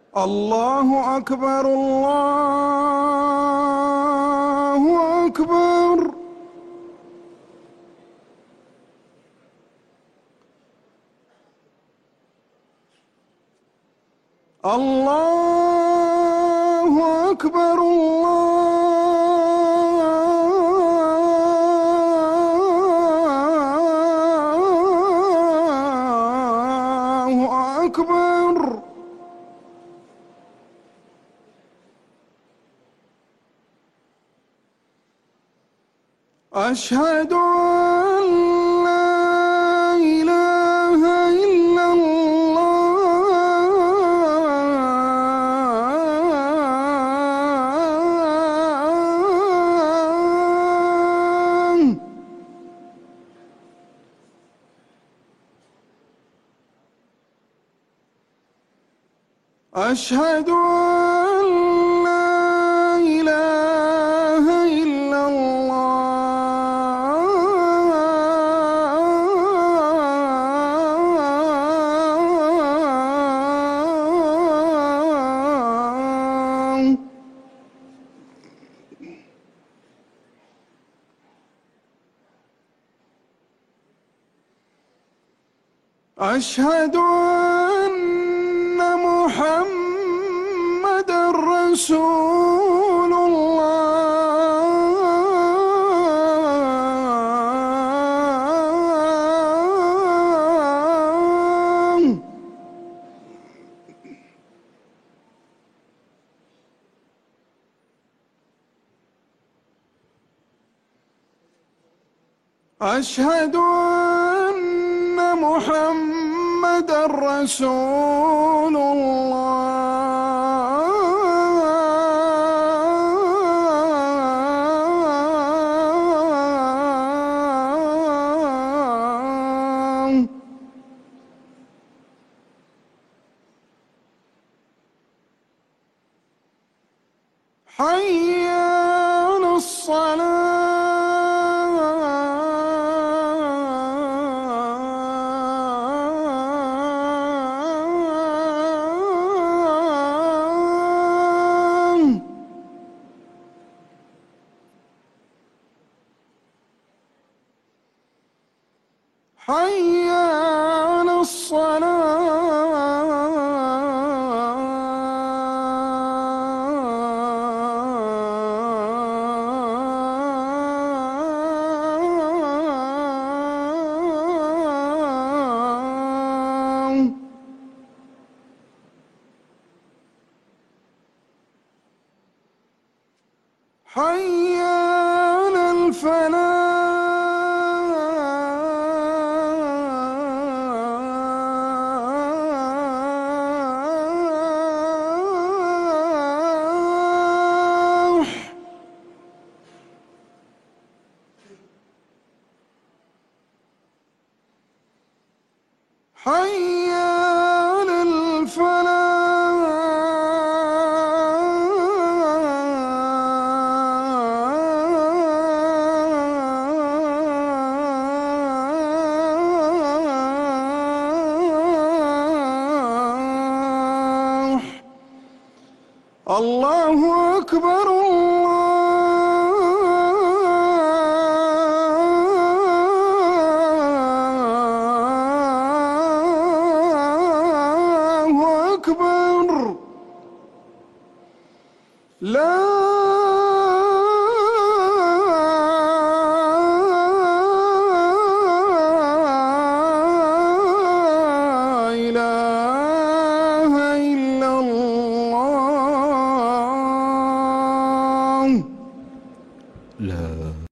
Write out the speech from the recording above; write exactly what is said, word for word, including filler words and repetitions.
الله أكبر الله أكبر. الله أكبر الله أكبر. أشهد أن لا إله إلا الله. أشهد أن لا إله إلا الله. أشهد أن محمدًا رسول الله. أشهد أن محمدًا رسول الله. حي على الصلاة. حي على الصلاة. حي على الفلاح. حي على الفلاح. الله أكبر الله أكبر. لا إله إلا الله. لا